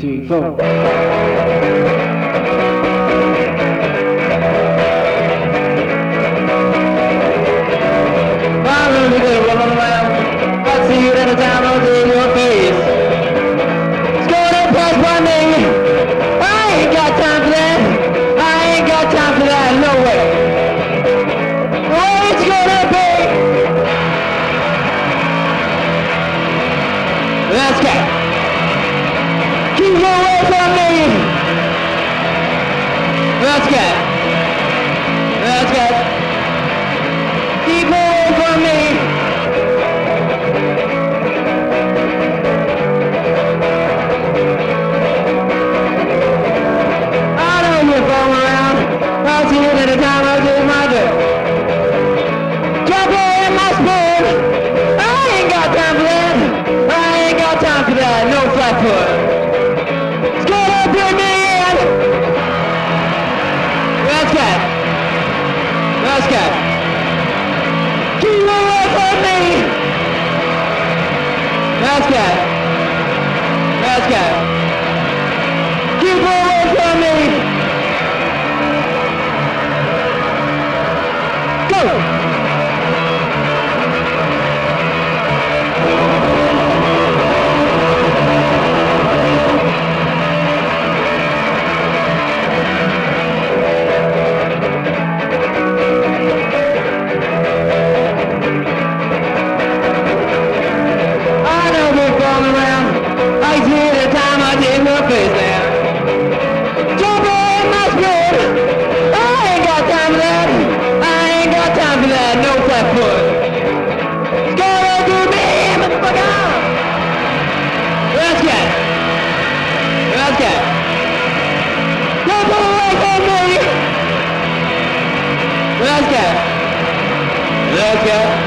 3, 4. I'm really good at running around. I see it every time I look in your face. It's gonna pass by me. I ain't got time for that. I ain't got time for that. No way. Oh, it's gonna be. That's cat. Keep away from me. That's cat. That's cat. Keep away from me. I know you're falling around. I'll see it anytime I do my do. Jump in my spoon. I ain't got time for that. I ain't got time for that. No flat foot. It's gonna bring me in. That's cat. That's cat. Keep away from me. That's cat. That's cat. Keep away from me. Go. I know we're falling around. I see the time I take my face down. Jump in my spirit. I ain't got time for that. I ain't got time for that. No flat foot. It's gonna do me, motherfucker. That's cat. That's cat. Jump away from me. That's cat. That's cat.